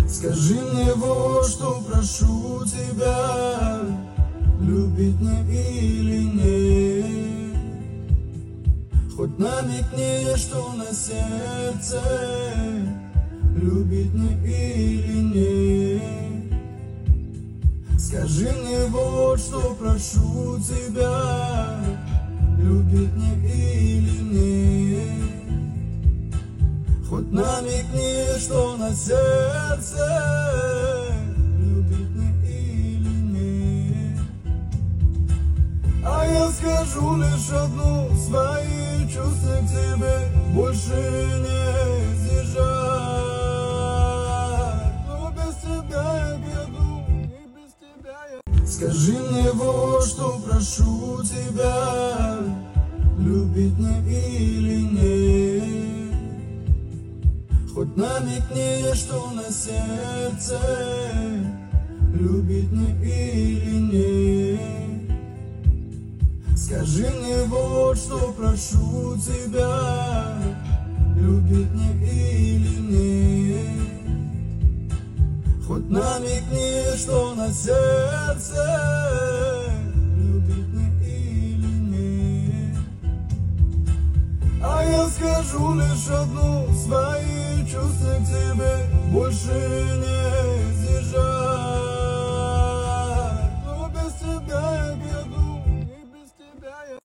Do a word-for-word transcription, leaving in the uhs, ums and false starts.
Скажи мне вот что, прошу тебя, любить мне или нет. Хоть намекни, что на сердце, любить мне или нет. Скажи мне вот что, прошу тебя, любить мне или нет. Хоть намекни, что на сердце, любить мне или нет. А я скажу лишь одну: свои чувства к тебе больше не сдержать. Но без тебя я беду, и без тебя я... Скажи мне вот что, прошу тебя, любить мне или нет. Хоть намекни, что на сердце, любить мне или нет. Скажи мне вот что, прошу тебя, любить мне или нет. Хоть намекни, что на сердце, любить мне или нет. А я скажу лишь одну: свои